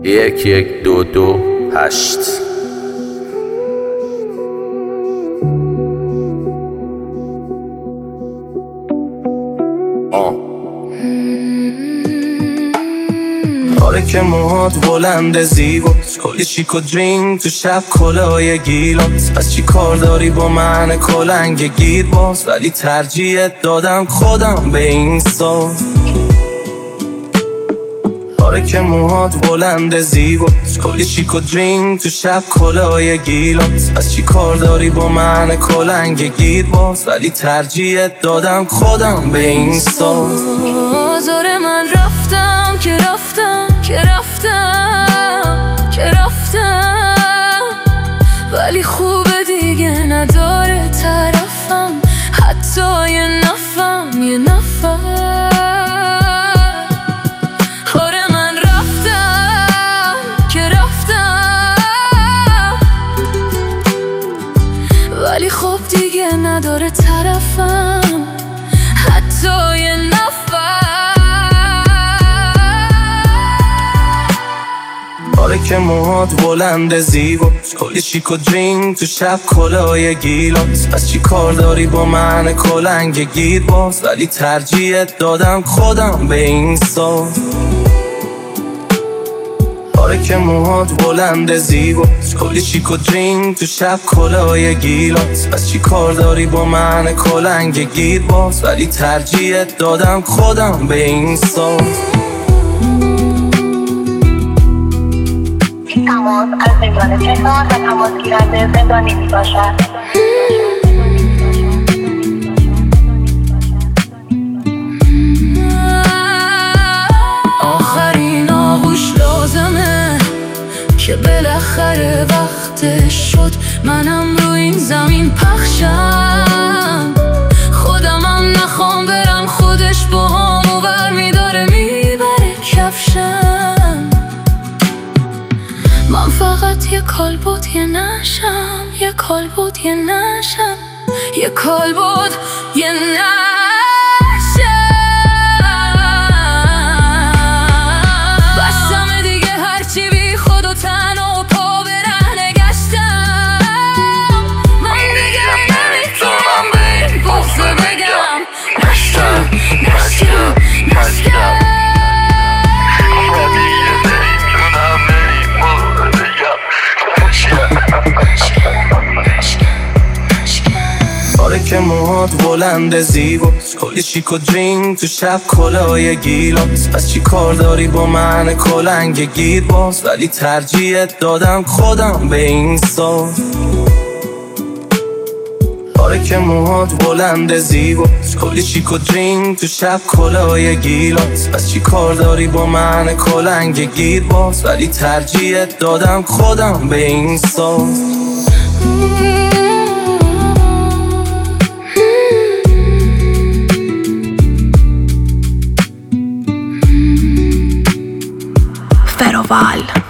1122 آره که موهات بلند زیباست، کلی شیک و درینگ تو شب کلاه گیلاس. پس چی کار داری با من کلنگ گیر باز؟ ولی ترجیحت دادم خودم به این سال. آره که موهات بلند زیباست، کلی شیک و درینگ تو شب کلاه گیلاس. پس چی کار داری با من کلنگ گیر باز؟ ولی ترجیحت دادم خودم به این سال. آزار من رفتم که رفتم ولی خوبه دیگه نداره طرفم، حتی یه نفر. آره من رفتم که رفتم ولی خوب دیگه نداره طرفم، حتی یه نفر. آره که موهات بلند زیباست، کلی شیک و درینگ تو شب کلاه گیلاس. پس چی کار داری با من کلنگ گیر باز؟ ولی ترجیحت دادم خودم به این سال. آره که موهات بلند زیباست، کلی شیک و درینگ تو شب کلاه گیلاس. پس چی کار داری با من کلنگ گیر باز؟ ولی ترجیحت دادم خودم به این سال. تماس از زندان تهران و تماس گیرنده زندانی می باشد. آخرین آغوش لازمه که بالاخره وقتش شد منم رو این زمین پخشم. خودمم نخوام برم، خودش با همو بر میداره میبره کفشم. من فقط یه کالبد یه نشم، یه کالبد یه نشم، یه کالبد یه نشم. بستم دیگه هرچی بی خود و تنها و پا به رهنه گشتم. من دیگه نمیتونم به این بغضه بگم نشکم. آره که موهات بلند زیباست، کلی شیک و درینگ تو شب کلاه گیلاس. پس چی کار داری با من کلنگ گیر باز؟ ولی ترجیحت دادم خودم به این سال. آره که موهات بلند زیباست، کلی شیک و درینگ تو شب کلاه گیلاس. پس چی کار داری با من کلنگ گیر باز؟ ولی ترجیحت دادم خودم به این سال. Feroval.